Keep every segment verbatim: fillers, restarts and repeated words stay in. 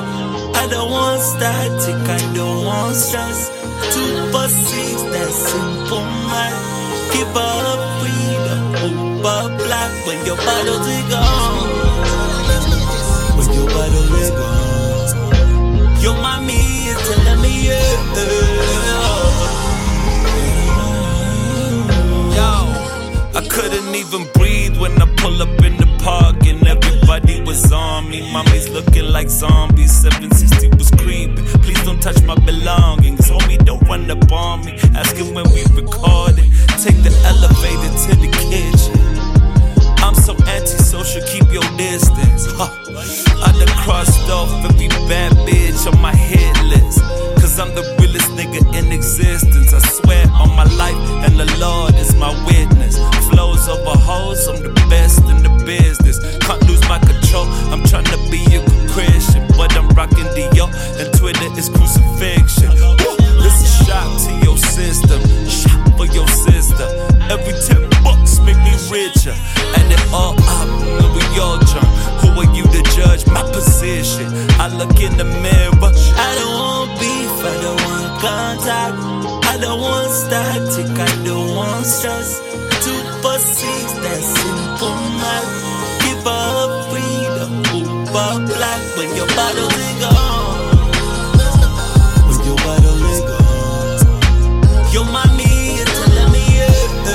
I don't want static, I don't want stress. Two pussies, that simple man. Keep her freedom, over black. When your bottles are gone, when your bottles are gone, your mommy is telling me yeah. Yo, I couldn't even breathe when I pull up in the park and everybody was on me. Mommy's looking like zombies, seven sixty was creeping. Please don't touch my belongings, homie, don't run up on me. Asking when we recorded, take the elevator to the kitchen. I'm so antisocial, keep your distance. Huh. I done crossed off every bad bitch on my hit list, cause I'm the realest nigga in existence. I swear on my life and the Lord is my witness. Flows over hoes, I'm the best in the business. Can't lose my control, I'm tryna be a good Christian, but I'm rocking Dior and Twitter is crucifixion. Woo! This is shock to your system, shock for your sister. Every ten bucks make me richer, and it all up when we all drunk. Who are you to judge my position? I look in the mirror, I don't want beef, I don't want contact, I don't want static, I don't want stress. Two pussies, that simple man. Give her freedom, over black. When your bottle is gone, when your bottle is gone, your mommy is telling me yeah.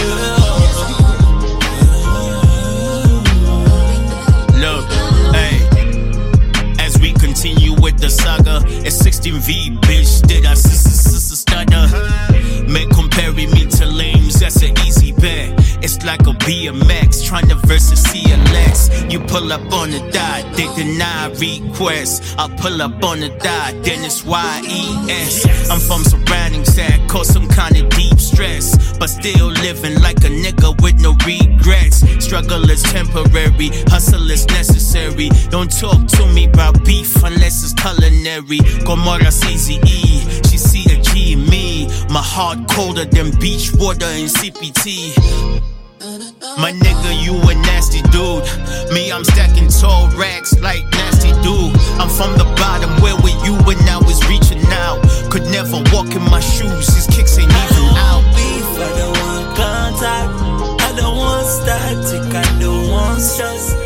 Look, hey, as we continue with the saga, it's sixteen V, bitch, did I stutter? Man comparing me to lames, that's an easy bet. It's like a B M X trying to versus C L X. You pull up on the dot, they deny requests. I pull up on the dot, then it's Y E S. I'm from surroundings that cause some kind of deep stress, but still living like a nigga with no regrets. Struggle is temporary, hustle is necessary. Don't talk to me about beef unless it's culinary. Gomorrah C Z E, she see a G in me. My heart colder than beach water in C P T. My nigga, you a nasty dude. Me, I'm stacking tall racks like nasty dude. I'm from the bottom, where were you when I was reaching out? Could never walk in my shoes, these kicks ain't even out. Beef, I don't want contact, I don't want static, I don't want stress.